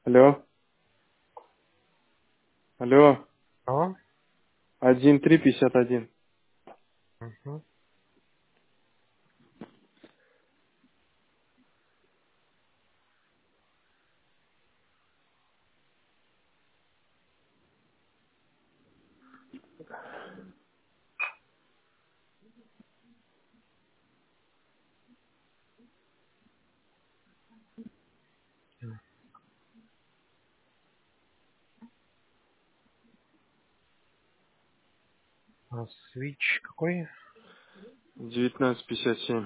Алло, алло, Алло? 1351. Угу. А свич какой? 1957.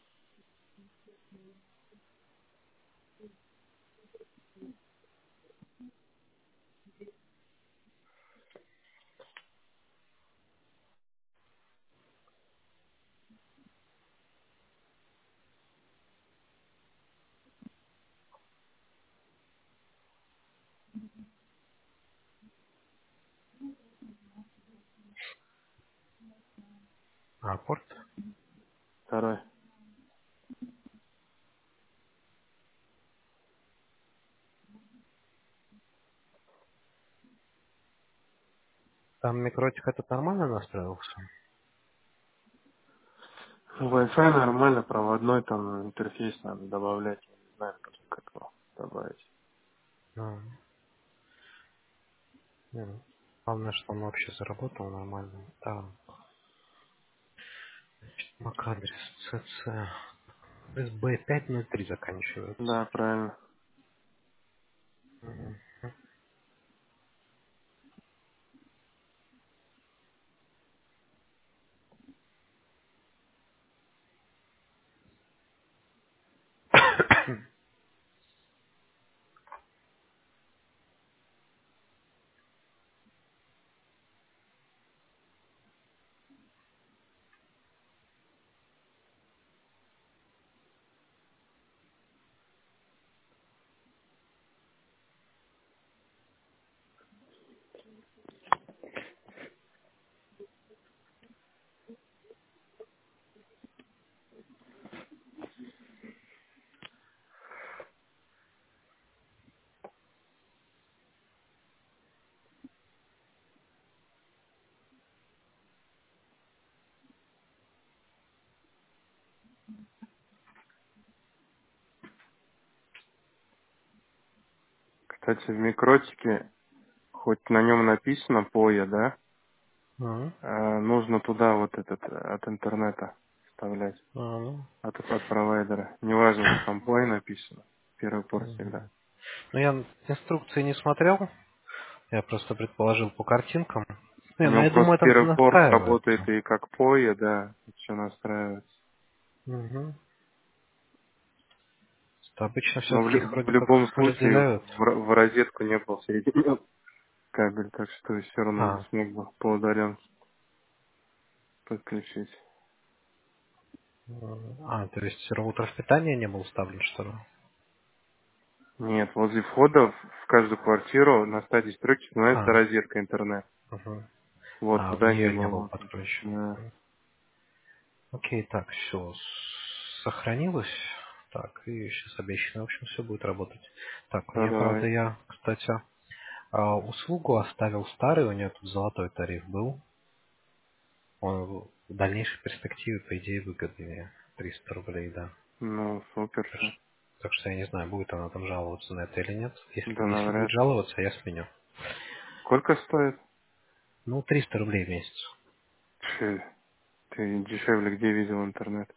А, порт. Второй. Там микротик этот нормально настроился? Wi-Fi нормально, проводной там интерфейс надо добавлять. Я не знаю, как его добавить. Ну, главное, что он вообще заработал нормально. Да. MAC-адрес CC. SB503 заканчивается. Да, правильно. Мгм. Кстати, в микротике, хоть на нем написано POE, да, Мгм. нужно туда вот этот от интернета вставлять. Ну, От провайдера. Неважно, что там POE написано. Первый порт всегда. мгм. Ну, я инструкции не смотрел. Я просто предположил по картинкам. У Не, ну него я думаю, просто это первый порт работает настраивается. и как POE, да, все настраивается. Угу. Обычно Но все-таки их в вроде как любом случае разделяют. в розетку не был соединен кабель, так что все равно не А, смог бы по удаленке подключить. то есть роутер питания не был вставлен, что ли? Нет, возле входа в каждую квартиру на стадии стройки становится А, розетка интернет. угу. Вот, В туда не нее не было был вот. подключен. Да. Окей, так, все сохранилось. Так, и сейчас обещано, в общем, все будет работать. Так, Да, мне, правда, давай. я, кстати, услугу оставил старый, у нее тут золотой тариф был. Он в дальнейшей перспективе, по идее, выгоднее. 300 рублей, да. Ну, супер Так, все. так что я не знаю, будет она там жаловаться на это или нет. Если, Да, если будет навряд ли. жаловаться, я сменю. Сколько стоит? Ну, 300 рублей в месяц. Фу, ты дешевле где видел интернет?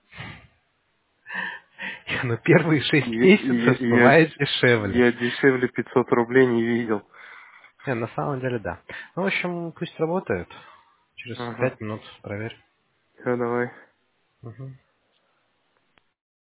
Но первые 6 Я, я, месяцев я, бывает дешевле. я дешевле 500 рублей не видел. Не, на самом деле, да. Ну, в общем, пусть работает. Через Ага. 5 минут проверь. Все, давай. Мгм.